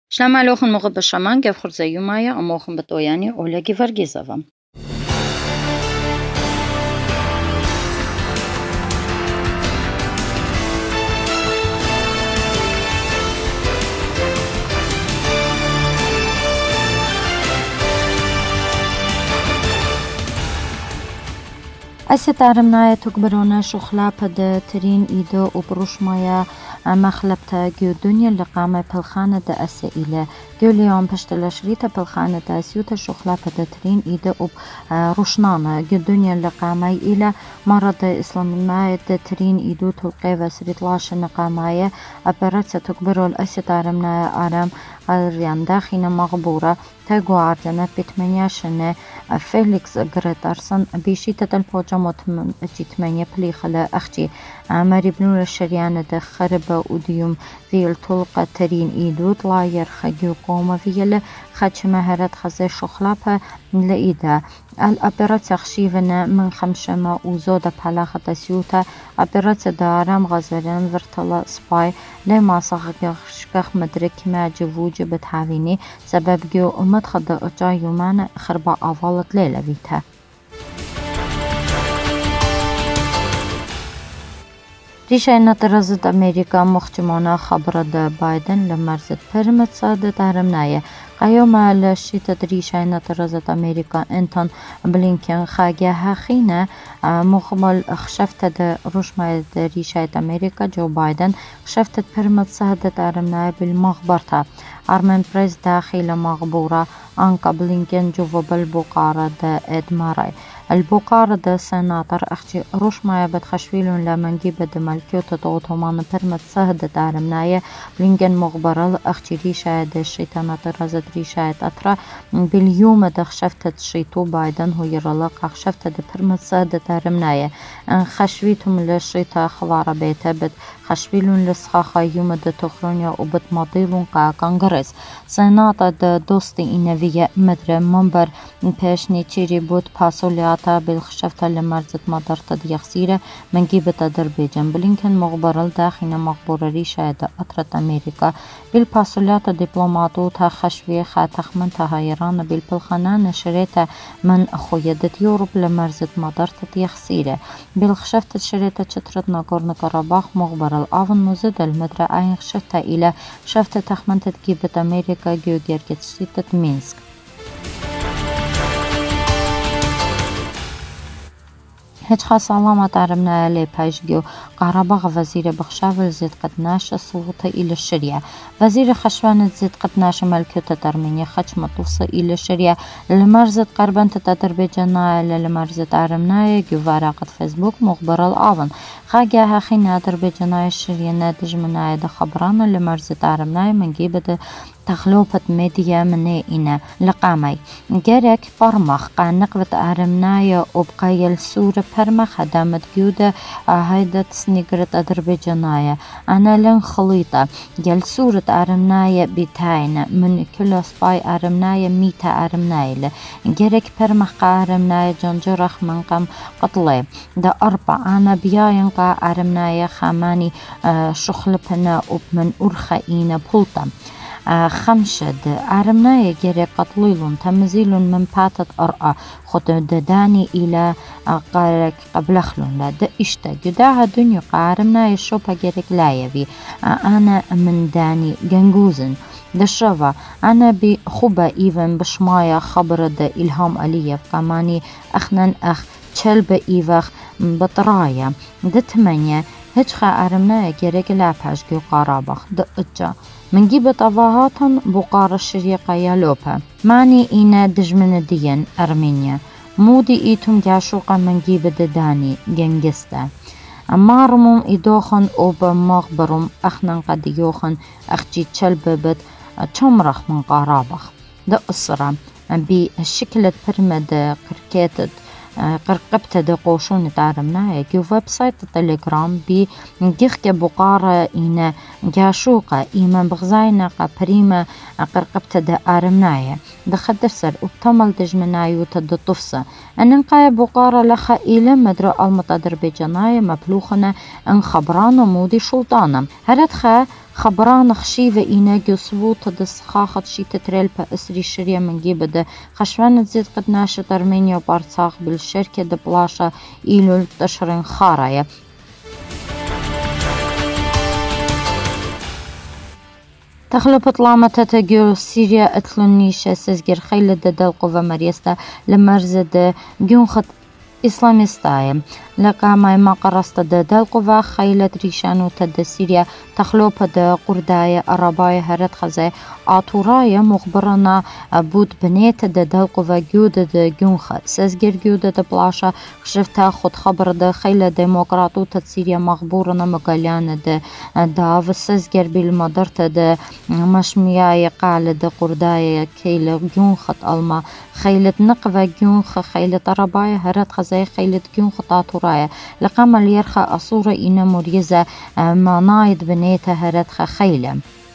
Շնամա լոխն մողը բշաման գև խուրձեյումայա ամոխն բտոյանի Օլեգի Վարգիզովա։ أسيت عرمنايا تكبرونا شخلابة دا ترين إيدو وبروشمايا مخلبتا جو دنيا اللي قامة بالخانة دا أسئلة جو اليوم بشتلا شريطة بالخانة دا سيوتا شخلابة دا ترين إيدو وبروشنانا جو دنيا اللي قامة إلى مرض إسلامي دا ترين إيدو تلقيفة سريط لاش نقامايا أبرتسا تكبرو الأسيت عرمنايا عرم غيريان داخينا مغبورة تاقو عردنا بتمنياشن فيليكس غريتارسن بيشيتة البوجة تمنيا بليخلا أختي عمري بنور الشريانة دا خربة وديوم ذي الطلقة ترين إيدو طلاير خجو قومة فيلا خدش مهارات خزي شخلابة لإيدا الأبرات خشيفنا من خمشما وزودة بحلاخة سيوتا أبرات دارم غزرين فرطلا سباي لما صغيخ مدرك ما جووج بتحاويني سبب جو مدخد أجا يومان خربا أفالت ليلة فيتا ريشة نترزت أمريكا مختمونا خبرة بايدن لمرزت برمت صادة عرمناية قيوم لشيتة ريشة نترزت أمريكا انتون بلينكن خاجها خينا مخبل خشفتة رشمة ريشة أمريكا جو بايدن خشفتة برمت صادة عرمناية بالمخبرتا أرمن بريز داخل مغبورة أنك بلينكن جو بالبقارة دا إدماراي البقارة دا سناتر أختي رشمايا بتخشويلون لمن جيبت ملكيوتة دوتومان برمت سهدة عرمنايا بلينكن مغبرة أختي ريشة دا الشيطانة رزت ريشة أترا باليوم دا خشفتة شيطو بايدن هو يرلق خشفتة دا برمت سهدة عرمنايا خشويتهم للشيطة خوارة بيتا بت خشويلون لسخاخة يوم دا تخرونيا وبت مضيلون قا كونغرس سناتا دا دوستي إنوية مدر منبر بيشني تيري بود باسولياتا بالخشفتة لمرزت مدرتا ديخسيرة من جيبة أذربيجان بلينكن مغبرل داخل مغبورة ريشة دا أطرت أمريكا بالباسولياتا دبلوماتوتا خشوية خاتخمنتا هايران بالبلخانة نشريتا من أخويدة يوروب لمرزت مدرتا ديخسيرة بالخشفتة شريتا شترت ناغورنو كاراباخ مغبرل آفن مزد المدرة أين خشفتة إلى شفتة تخمنتا جيبة أمريكا جيوغيرجت شتة مينسك هيج خاص علامة عرمنا لي بايشجو قراباغ وزير بخشاول زيد قدناش السلطة إلى الشريعة وزير خشوان زيد قدناش ملكيوتة أرمينيا خش مطوصة إلى الشريعة لمرزت قربان تتدربيجانا لمرزت عرمنا جو ورقة فيسبوك مخبر الآون خاجاها خينا دربيجانا الشريعة ناتج منايا دا خبرانا لمرزت عرمنا من جيبة تخلوبة ميديا منيئنا لقامي جارك برمخ قانقبت عرمنايا وبقايا السورة برمخ هدامت جودة هيدا تسنيقرت أذربيجانايا أنا لن خليطة جل سورة عرمنايا بتاعنا من كل سباي عرمنايا ميتا عرمنايا جارك برمخ عرمنايا جنجرخ من قم قطلي دا أربع أنا بياين قا عرمنايا خاماني شخلبنا وبمن أرخينا بولتا خمشد عرمنايا جري قتليلون تمزيلون من باتت أرقى خد داني إلى قارك قبلخلون لا دا إشتا جداها دنيا قارمنايا شوبا جريك لايفي أنا من داني جنجوزن دشرفا أنا بخبا إيفن بشمايا خبر دا إلهام أليف كماني أخنن أخ تشلب إيفخ بطرايا دا تمانيا هجخا عرمنايا جريك لابهاش جو قرابخ دا إجا من جيبة أضاهاتن بقار الشريقة يالوبا ماني إينا دجمن ديان أرمينيا مودي إيتم جاشوقا من جيبة داني جنجستا أمارمم إدوخن أوبا مغبرم أخنن قد يوخن أخجي تشلببت تمرخ من قرابخ دا أسرة بشكل برمد قركاتت قرقبت دا قوشون تعرمنا جو ويب سايت تليجرام بجيخك بقارة إنا جاشوقة إيمان بغزاينا قبريمة قرقبت دا أرمنايا دا خدرسر وبتمل دجمنايو تد طفسة أننقايا بقارة لخا إلى مدرو المتدربيجانايا مبلوخنا أن خبرانو مودي شلطانا هردخا خبران خشيفة إيناجو سبوطة دس خاخت شي تتريل بأسري شريا من جيبة ده خشوان تزيد قد ناشة أرمينيا وبارتساق بالشركة دبلاشة إيلو تشرين خارايا. تخلب طلامة تتجو سيريا اتلونيشة سزجر خيلة دلقوة مريستا لمرزد جونخت إسلامستايم لقى ما قرصت دلقوة خيلة ريشانو تد سيريا تخلوب دا قرداية أراباية هرد خزي آتوراية مخبرنا بود بنيت دلقوة جودة دا جونخ سزجر جودة دا بلاشا خشفتا خود خبر دا خيلة ديمقراطو تد سيريا مغبورنا مقاليان دا سزجر بالمدرت دا مشمياية قال دا قرداية كيلة جونخت ألما خيلة نقوة جونخ خيلة أراباية هرد خزي خيلة جونخ آتوراية لقام اليرخى أصورة إنا مريزة منايد بنيتها هردخ خيلة.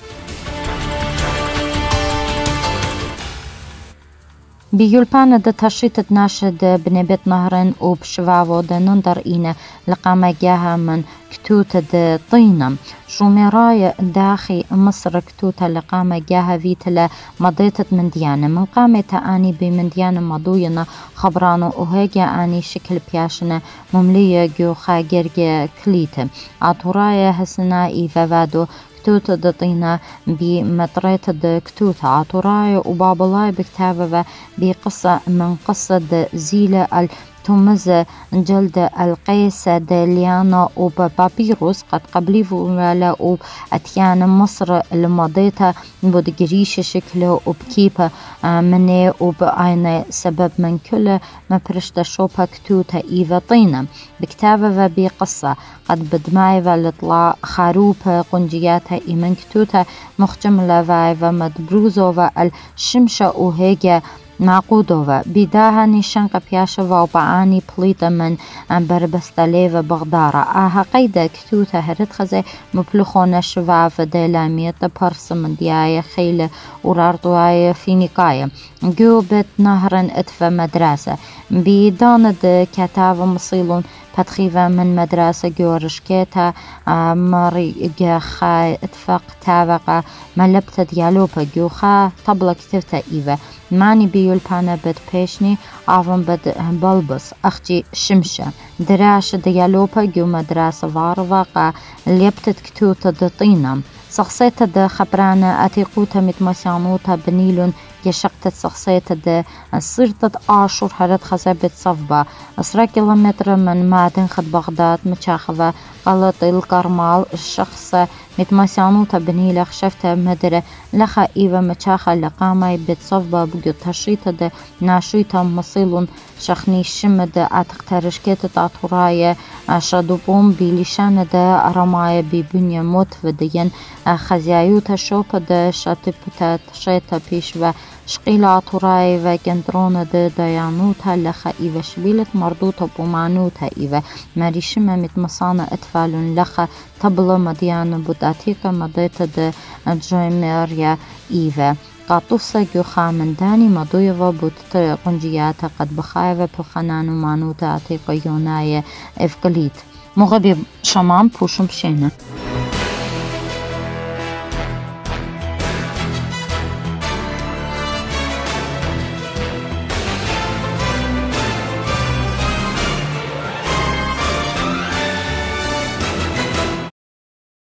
بيولبان دا تشيت ناشد بنبت نهرن وبشفافو دا نندر إينا لقام جاها من كتوت دا طينة شوميراي داخي مصر كتوتا لقام جاها فيتلا مضيتت من ديانة من قامة آني بمن ديانة مضوينا خبرانو وهيجا آني شكل بياشنا مملية جو خاجرجة كليت عطورايا هسنا إيفافادو كتوتا دطينا بمطريت كتوتا عطوراي وبابلاي بكتابة بقصة من قصة زيلة تمز جلد القيس دليانا وبابيروس قد قبلي ولا أتيان مصر المضيطة بدقريش شكله وبكيبة مني وبأين سبب من كل ما برشت شوبا كتوتا إيفا طينة بكتابة بقصة قد بدماي والطلاع خروب قنجياتها إيمن كتوتا مخجملة فايفا مدبروزوفا الشمشة وهيجا ناقودوفا بداها نشان قبياشوفا وبعاني بليطة من بربستاليفا بغدارة قيدة كتوتا هرد خزي مبلخونا شفاف ديلامية برس من دياية خيلة ورارتواية فينيقاية جوبت نهرا اتفا مدرسة بداند كتاب مصيلون تدخيفا من مدرسة جورشكيتا مريقا خا اتفاق تابقا ملبت ديالوبا جوخا طبلا كتبتا إيفا ماني بيولبانا بد بيشني عفن بد بلبس أختي شمشة دراش ديالوبا جو مدرسة فارفاقا ليبتت كتوتا دطينا شخصية دا خبرانا أتيقوتا متمسيانوتا بنيلون يشقتت شخصية دا صرتت آشور هرد خزابت صفبا 10 كيلومتر من معدن خد بغداد متشاخفة غلط الكرمال الشخص متمسيانوتا بنيلة خشفتا مدرة لخا إيفا متشاخة لقامة بتصفبا بجو تشريطة دا ناشيطة مصيلون شخني شمد أتقترشكت تعطورايا شادوبون بلشان دا أرمايا ببنيا موت ودين خزيايوتا شوبا دا شاتبتا تشيتا بيشوا شقيل عطوراي وجندرون دا ديانوتا لخا إيفا شبيلت مردوتا بومانوتا إيفا ماريشما متمصانا أطفال لخا تبلا مديانا بوداتيكا مديتا دا جويميريا إيفا قاطوسا جو خامنداني مضويفا بوتتا قنجياتا قد بخايفا بخنانو مانوتا عتيقا يونايا إفقليت مغبي شمام بوشم بشينا.